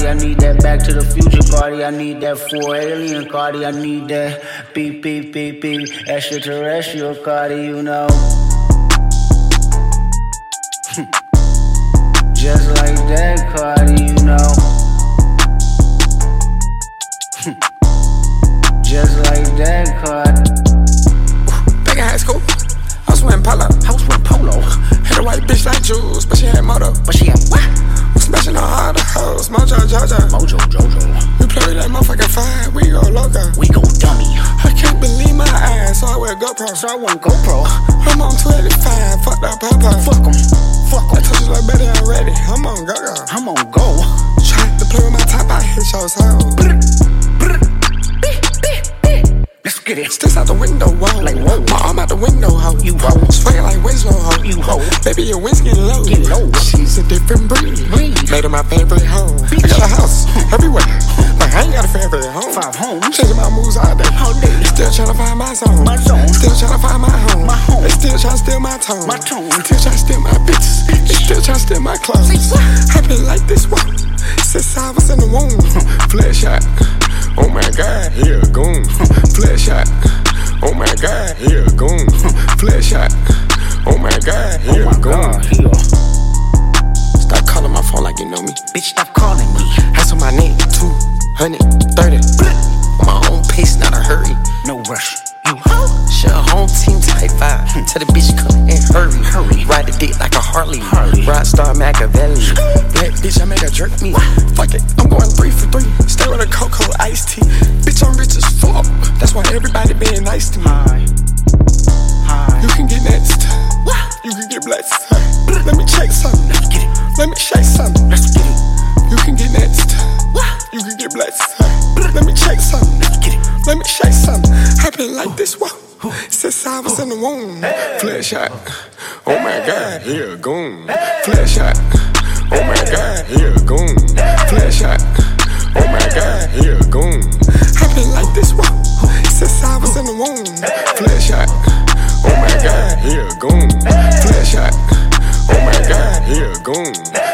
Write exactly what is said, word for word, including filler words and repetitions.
Cardi, I need that Back to the Future Cardi, I need that full alien Cardi, I need that beep, beep, beep, beep, extraterrestrial Cardi, you know. Just like that Cardi, you know. Just like that Cardi. Back in high school, I was wearing polo. I was wearing polo. Had a white bitch like Jules, but she had moto. But she had what? We smashing on all the hoes, Mojo Jojo. Mojo Jojo. We play that motherfucking fire, we go loco. We go dummy. I can't believe my eyes, so I wear GoPro. So I went GoPro. I'm on two eighty-five, fuck that papa. Fuck em, fuck em. I told you like better, I'm ready. I'm on go-go. I'm on go. Try to play with my top, I hit your soul. Let's get it. Sticks out the window, whoa. Like whoa. My arm out the window, ho. You ho. Swinging like Winslow, ho. You ho. Baby, your wind's getting low. Get low. She's a different breed. Breed. Made her my favorite home. Bitch. I got a house everywhere. Like I ain't got a favorite home. Five homes. Changing my moves all day. All day. Still trying to find my zone. My zone. Still trying to find my home. My home. They still trying to steal my tone. My tone. Still trying to steal my bitches. They still trying to steal my clothes. I've been like this one since I was in the womb. Flesh shot. Oh my God, here a goon. Flesh shot. Oh my God, here a goon. Flesh shot. Oh my God, here a goon. Stop calling my phone like you know me. Bitch, stop calling me. That's on my name, two hundred thirty. On my own pace, not a hurry. No rush. You ho. Share a home team type vibe. Tell the bitch come and hurry. Hurry. Ride the dick like a Harley. Harley. Rockstar Machiavelli. Black bitch, I make her jerk me. Fuck it, I'm going three for three. Stay with a cocoa iced tea. Bitch, I'm rich as fuck. That's why everybody being nice to me. Hi. Hi. You can get next. You can get blessed. Let me check something. Let's get it. Let me shake something. Let's get it. You can get next. You can get blessed. Let me check something. Let's get it. Let me shake something. I've been like this whoa, since I was in the womb. Flesh shot. Oh my God, here a goon. Flesh shot. Oh my God, here a goon. Flesh shot. Oh my God, here a goon. I've been like this whoa, since I was in the womb. Flesh shot. Oh my God, here a goon. Flesh shot. Oh my God, here a goon.